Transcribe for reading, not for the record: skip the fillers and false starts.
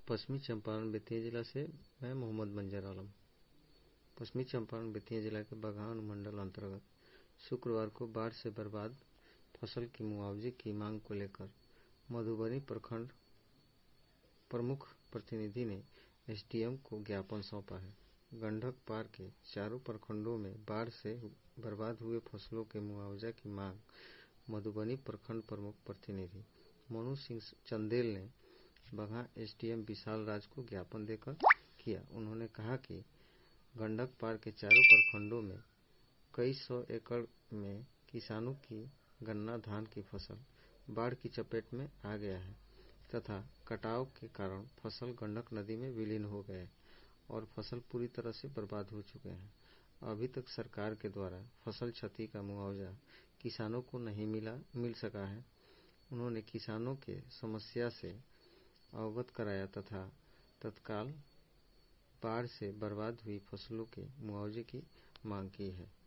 पश्चिमी चंपारण बेतिया जिला से मैं मोहम्मद मंजर आलम। पश्चिमी चंपारण बेतिया जिला के बगहा अनुमंडल अंतर्गत शुक्रवार को बाढ़ से बर्बाद फसल की मुआवजे की मांग को लेकर मधुबनी प्रखंड प्रमुख प्रतिनिधि ने एसडीएम को ज्ञापन सौंपा है। गंडक पार के चारों प्रखंडों में बाढ़ से बर्बाद हुए फसलों के मुआवजा की मांग मधुबनी प्रखंड प्रमुख प्रतिनिधि मनु सिंह चंदेल ने बगहा एसडीएम विशाल राज को ज्ञापन देकर किया। उन्होंने कहा कि गंडक पार के चारों प्रखंडों में कई सौ एकड़ में किसानों की गन्ना धान की फसल बाढ़ की चपेट में आ गया है तथा कटाव के कारण फसल गंडक नदी में विलीन हो गए और फसल पूरी तरह से बर्बाद हो चुके हैं। अभी तक सरकार के द्वारा फसल क्षति का मुआवजा किसानों को नहीं मिल सका है। उन्होंने किसानों के समस्या से अवगत कराया तथा तत्काल बाढ़ से बर्बाद हुई फसलों के मुआवजे की मांग की है।